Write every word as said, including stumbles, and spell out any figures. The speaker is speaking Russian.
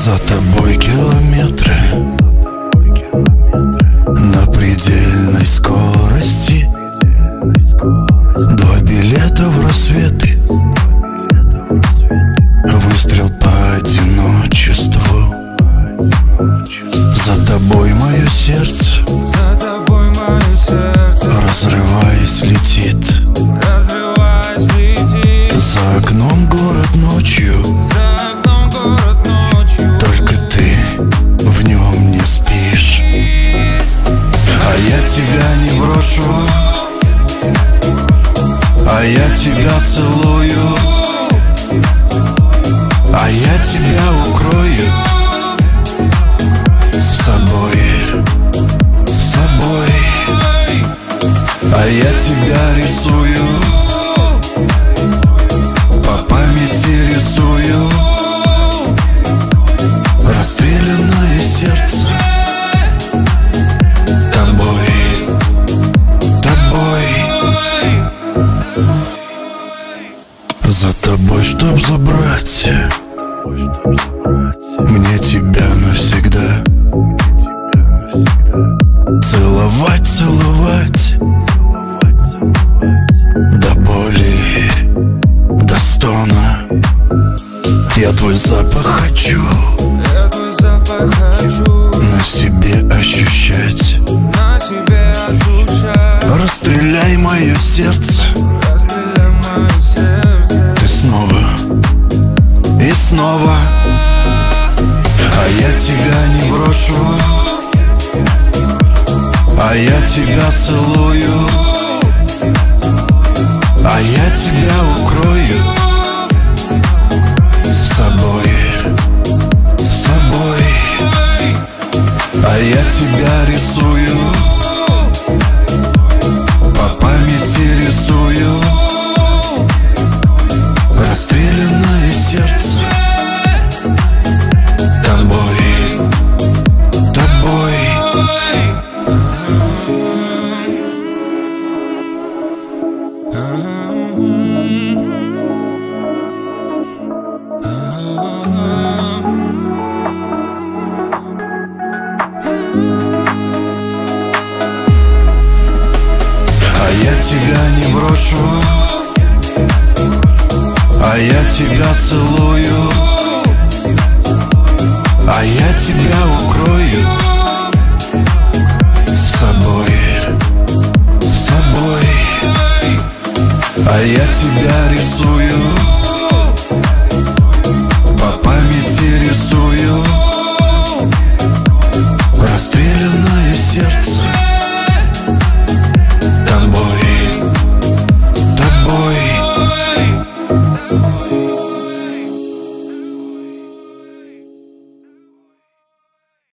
За тобой километры на предельной скорости. Два билета в рассветы, выстрел по одиночеству. За тобой мое сердце, За тобой мое сердце, разрываясь, летит. разрываясь, летит. За окном город ночью, За окном город ночью, только ты в нем не спишь. А я тебя не брошу, а я тебя целую, а я тебя укрою с собой, с собой. А я тебя рисую, по памяти рисую. Расстрелянное сердце тобой, тобой. За тобой, чтоб забрать мне тебя навсегда. Целовать, целовать до боли, до стона. Я твой запах хочу я твой запах хочу на себе ощущать. на себе ощущать. Расстреляй мое сердце, Расстреляй мое сердце, ты снова и снова. А я тебя не брошу, а я тебя целую, а я тебя укрою с собой, с собой. А я тебя рисую, по памяти рисую. Расстрелянное сердце тобой, тобой. А я тебя не брошу, а я тебя целую, а я тебя укрою с собой, с собой. А я тебя рисую,